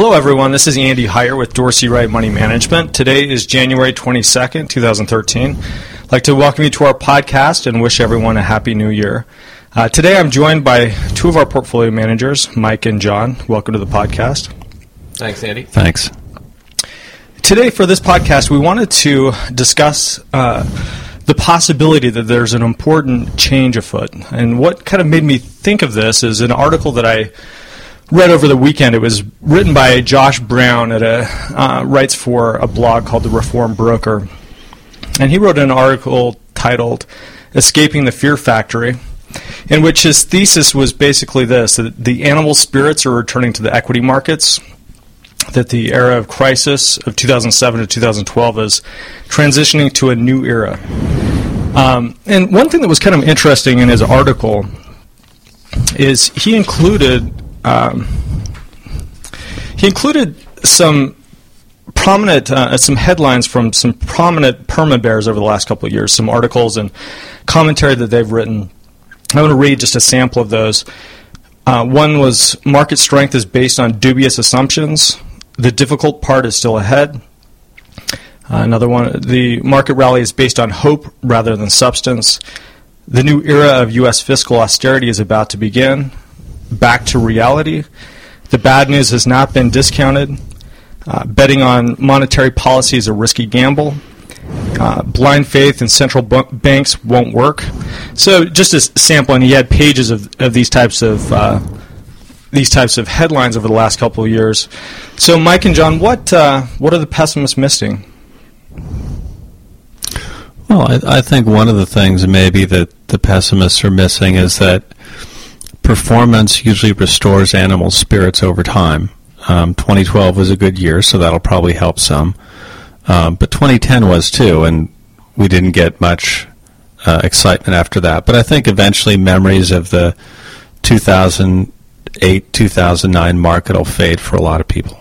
Hello, everyone. This is Andy Heyer with Dorsey Wright Money Management. Today is January 22nd, 2013. I'd like to welcome you to our podcast and wish everyone a happy new year. Today I'm joined by two of our portfolio managers, Mike and John. Welcome to the podcast. Thanks, Andy. Thanks. Today for this podcast, we wanted to discuss the possibility that there's an important change afoot. And what kind of made me think of this is an article that I read over the weekend. It was written by Josh Brown writes for a blog called The Reform Broker. And he wrote an article titled Escaping the Fear Factory, in which his thesis was basically this: that the animal spirits are returning to the equity markets, that the era of crisis of 2007 to 2012 is transitioning to a new era. And one thing that was kind of interesting in his article is he included some prominent, some headlines from some prominent perma bears over the last couple of years, some articles and commentary that they've written. I want to read just a sample of those. One was, market strength is based on dubious assumptions. The difficult part is still ahead. Another one, the market rally is based on hope rather than substance. The new era of U.S. fiscal austerity is about to begin. Back to reality. The bad news has not been discounted. Betting on monetary policy is a risky gamble. Blind faith in central banks won't work. So just as sample, and he had pages of these types of headlines over the last couple of years. So Mike and John, what are the pessimists missing? Well, I think one of the things maybe that the pessimists are missing is that performance usually restores animal spirits over time. 2012 was a good year, so that'll probably help some. But 2010 was too, and we didn't get much excitement after that. But I think eventually memories of the 2008, 2009 market will fade for a lot of people.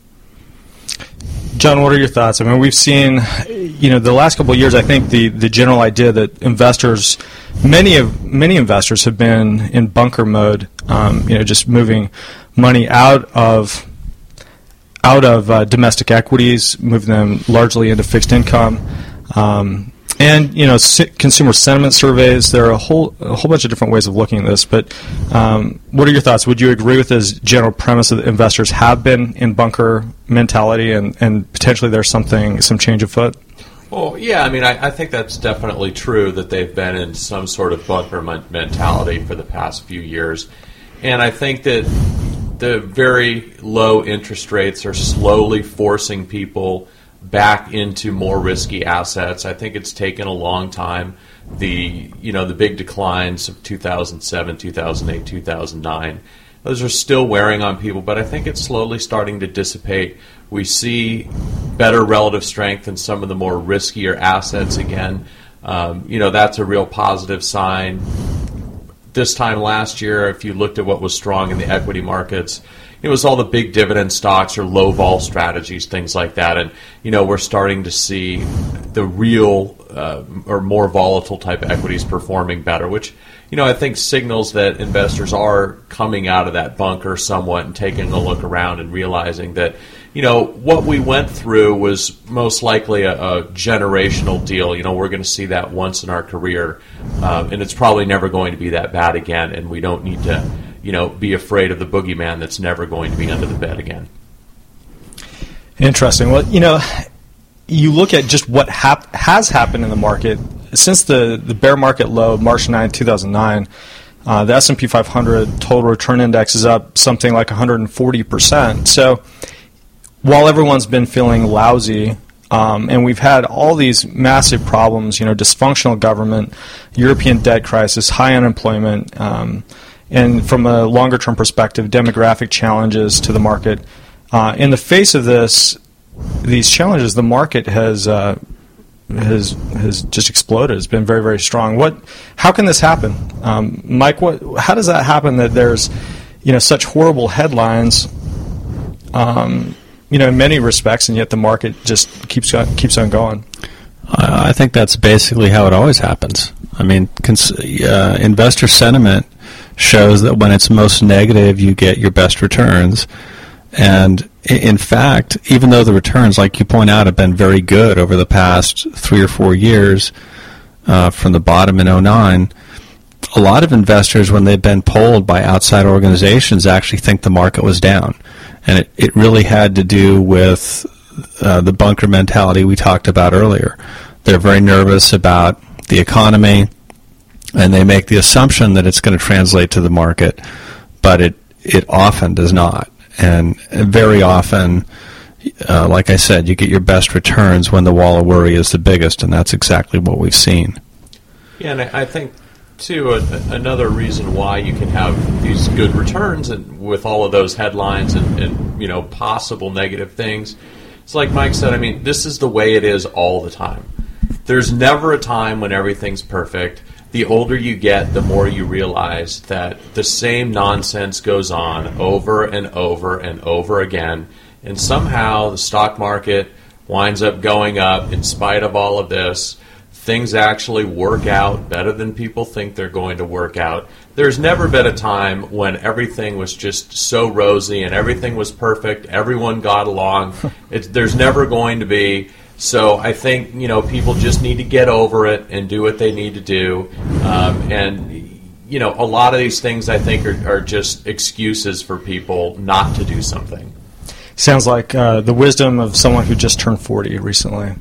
John, what are your thoughts? I mean, we've seen, the last couple of years, I think the general idea that investors, many investors have been in bunker mode, just moving money out of domestic equities, moving them largely into fixed income, and consumer sentiment surveys. There are a whole bunch of different ways of looking at this. But what are your thoughts? Would you agree with this general premise that investors have been in bunker mentality, and potentially there's some change afoot? Well, yeah, I mean, I think that's definitely true that they've been in some sort of bunker mentality for the past few years. And I think that the very low interest rates are slowly forcing people back into more risky assets. I think it's taken a long time. The big declines of 2007, 2008, 2009, those are still wearing on people, but I think it's slowly starting to dissipate. We see better relative strength in some of the more riskier assets again. That's a real positive sign. This time last year, if you looked at what was strong in the equity markets, it was all the big dividend stocks or low vol strategies, things like that. And, we're starting to see the real or more volatile type equities performing better, which, I think signals that investors are coming out of that bunker somewhat and taking a look around and realizing that, what we went through was most likely a generational deal. We're going to see that once in our career, and it's probably never going to be that bad again, and we don't need to be afraid of the boogeyman that's never going to be under the bed again. Interesting. Well, you look at just what has happened in the market since the bear market low of March 9, 2009. The S&P 500 total return index is up something like 140%. So while everyone's been feeling lousy, and we've had all these massive problems, dysfunctional government, European debt crisis, high unemployment, and from a longer-term perspective, demographic challenges to the market. In the face of these challenges, the market has just exploded. It's been very, very strong. How can this happen, Mike? How does that happen that there's such horrible headlines, in many respects, and yet the market just keeps on going? I think that's basically how it always happens. I mean, investor sentiment shows that when it's most negative, you get your best returns. And in fact, even though the returns, like you point out, have been very good over the past 3 or 4 years from the bottom in '09, a lot of investors, when they've been polled by outside organizations, actually think the market was down. And it really had to do with the bunker mentality we talked about earlier. They're very nervous about the economy, and they make the assumption that it's going to translate to the market, but it often does not. And very often, like I said, you get your best returns when the wall of worry is the biggest, and that's exactly what we've seen. Yeah, and I think, too, another reason why you can have these good returns and with all of those headlines and possible negative things, it's like Mike said, I mean, this is the way it is all the time. There's never a time when everything's perfect. The older you get, the more you realize that the same nonsense goes on over and over and over again, and somehow the stock market winds up going up in spite of all of this. Things actually work out better than people think they're going to work out. There's never been a time when everything was just so rosy and everything was perfect, everyone got along. There's never going to be. So I think, people just need to get over it and do what they need to do. A lot of these things I think are just excuses for people not to do something. Sounds like the wisdom of someone who just turned 40 recently.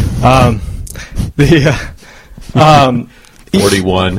41.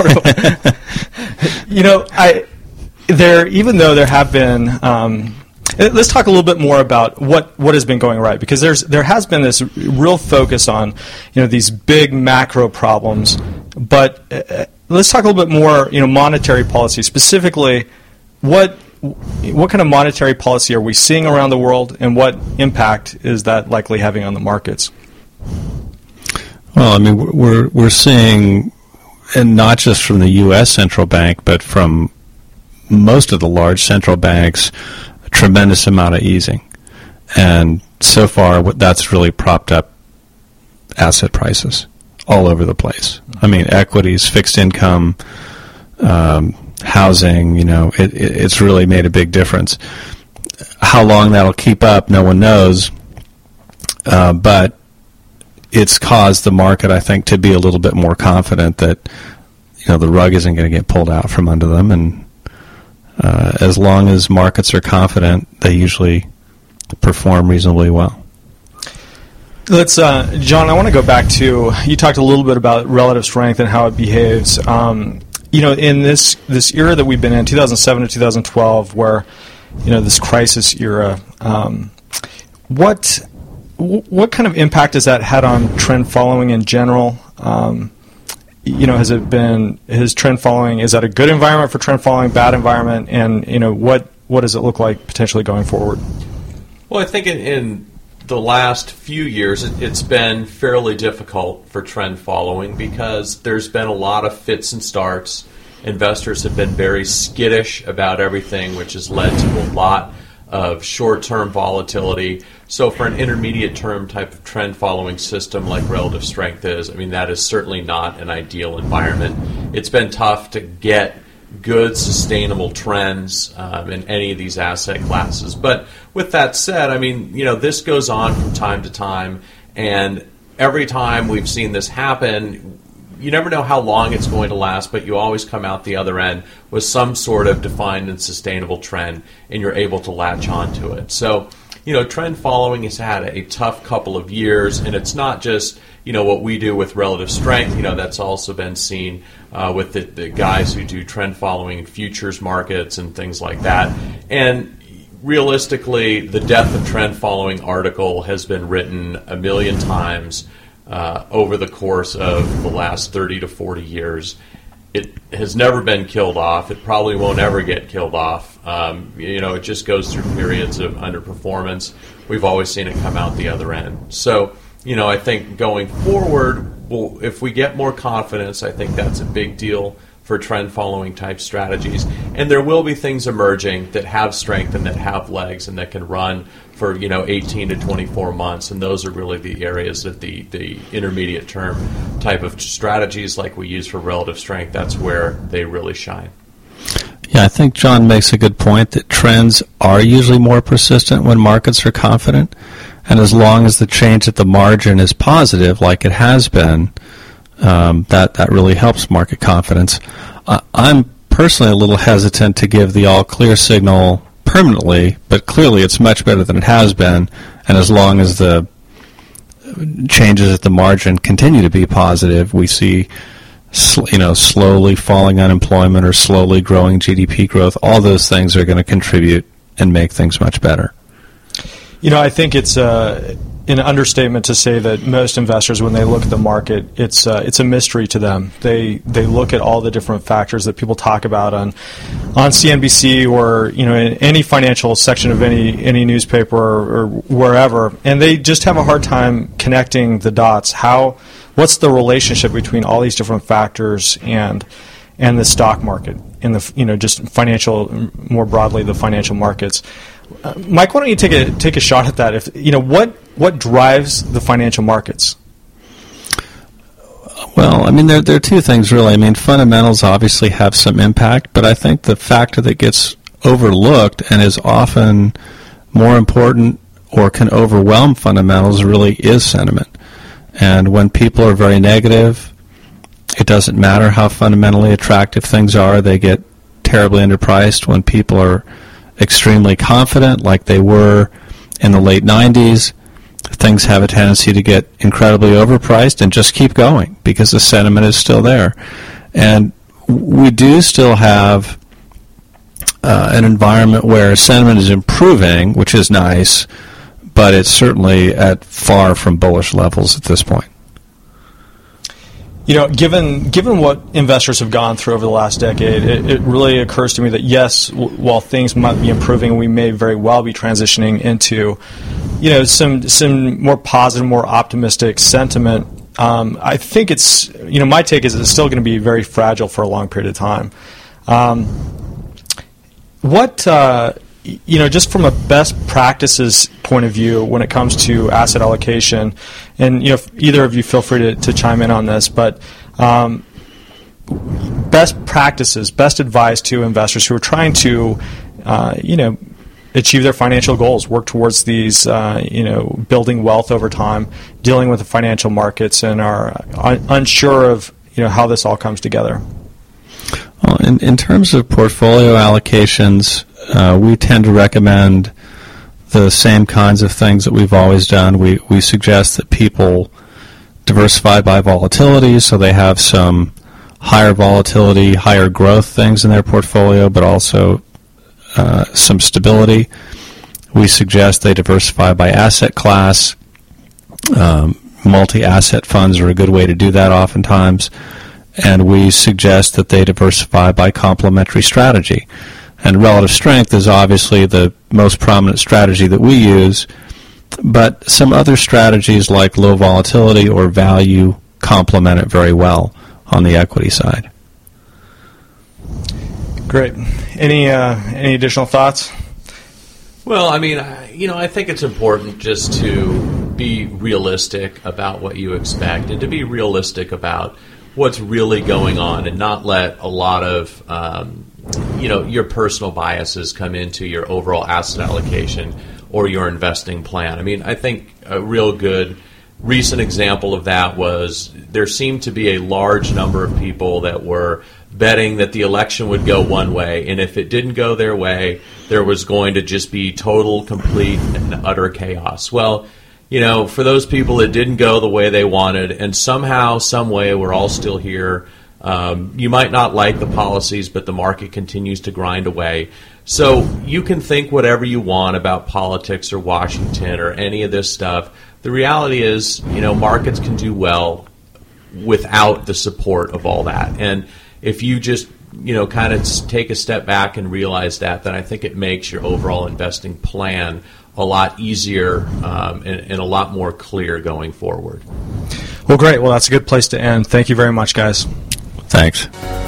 Even though there have been. Let's talk a little bit more about what has been going right, because there has been this real focus on these big macro problems, but let's talk a little bit more monetary policy, specifically what kind of monetary policy are we seeing around the world, and what impact is that likely having on the markets? Well, I mean, we're seeing, and not just from the U.S. central bank, but from most of the large central banks, a tremendous amount of easing. And so far, that's really propped up asset prices all over the place. I mean, equities, fixed income, housing, it's really made a big difference. How long that'll keep up, no one knows. But it's caused the market, I think, to be a little bit more confident that the rug isn't going to get pulled out from under them. And as long as markets are confident, they usually perform reasonably well. Let's, John, I want to go back to, you talked a little bit about relative strength and how it behaves. In this era that we've been in, 2007 to 2012, where this crisis era, what kind of impact has that had on trend following in general? Has trend following, is that a good environment for trend following, bad environment, and what does it look like potentially going forward? Well, I think in the last few years it's been fairly difficult for trend following because there's been a lot of fits and starts. Investors have been very skittish about everything, which has led to a lot of short-term volatility. So for an intermediate-term type of trend-following system like relative strength is, that is certainly not an ideal environment. It's been tough to get good, sustainable trends in any of these asset classes. But with that said, this goes on from time to time, and every time we've seen this happen, you never know how long it's going to last, but you always come out the other end with some sort of defined and sustainable trend, and you're able to latch onto it. So, trend following has had a tough couple of years, and it's not just, what we do with relative strength. That's also been seen with the guys who do trend following in futures markets and things like that. And realistically, the death of trend following article has been written 1 million times over the course of the last 30 to 40 years. It has never been killed off. It probably won't ever get killed off. It just goes through periods of underperformance. We've always seen it come out the other end. So, I think going forward, if we get more confidence, I think that's a big deal for trend following type strategies. And there will be things emerging that have strength and that have legs and that can run for 18 to 24 months, and those are really the areas that the intermediate term type of strategies like we use for relative strength, that's where they really shine. Yeah, I think John makes a good point that trends are usually more persistent when markets are confident, and as long as the change at the margin is positive, like it has been, that really helps market confidence. I'm personally a little hesitant to give the all-clear signal permanently, but clearly it's much better than it has been, and as long as the changes at the margin continue to be positive, we see slowly falling unemployment or slowly growing GDP growth. All those things are going to contribute and make things much better. I think it's an understatement to say that most investors, when they look at the market, it's a mystery to them. They look at all the different factors that people talk about on CNBC or in any financial section of any newspaper or wherever, and they just have a hard time connecting the dots. What's the relationship between all these different factors and the stock market and the just financial, more broadly, the financial markets? Mike, why don't you take a shot at that? What drives the financial markets? Well, there are two things really. Fundamentals obviously have some impact, but I think the factor that gets overlooked and is often more important or can overwhelm fundamentals really is sentiment. And when people are very negative, it doesn't matter how fundamentally attractive things are, they get terribly underpriced. When people are extremely confident, like they were in the late 90s, things have a tendency to get incredibly overpriced and just keep going because the sentiment is still there. And we do still have an environment where sentiment is improving, which is nice, but it's certainly at far from bullish levels at this point. Given what investors have gone through over the last decade, it really occurs to me that yes, while things might be improving, we may very well be transitioning into, some more positive, more optimistic sentiment. I think it's, my take is it's still going to be very fragile for a long period of time. Just from a best practices point of view when it comes to asset allocation, and if either of you feel free to chime in on this, but best practices, best advice to investors who are trying to, achieve their financial goals, work towards these, building wealth over time, dealing with the financial markets, and are unsure of, how this all comes together. Well, in terms of portfolio allocations, we tend to recommend the same kinds of things that we've always done. We suggest that people diversify by volatility, so they have some higher volatility, higher growth things in their portfolio, but also some stability. We suggest they diversify by asset class. Multi-asset funds are a good way to do that oftentimes. And we suggest that they diversify by complementary strategy. And relative strength is obviously the most prominent strategy that we use, but some other strategies like low volatility or value complement it very well on the equity side. Great. Any additional thoughts? Well, I think it's important just to be realistic about what you expect and to be realistic about what's really going on and not let a lot of your personal biases come into your overall asset allocation or your investing plan. I think a real good recent example of that was there seemed to be a large number of people that were betting that the election would go one way, and if it didn't go their way, there was going to just be total, complete, and utter chaos. Well, for those people it didn't go the way they wanted, and somehow, some way, we're all still here. You might not like the policies, but the market continues to grind away. So you can think whatever you want about politics or Washington or any of this stuff. The reality is, markets can do well without the support of all that. And if you just, kind of take a step back and realize that, then I think it makes your overall investing plan a lot easier and a lot more clear going forward. Well, great. Well, that's a good place to end. Thank you very much, guys. Thanks.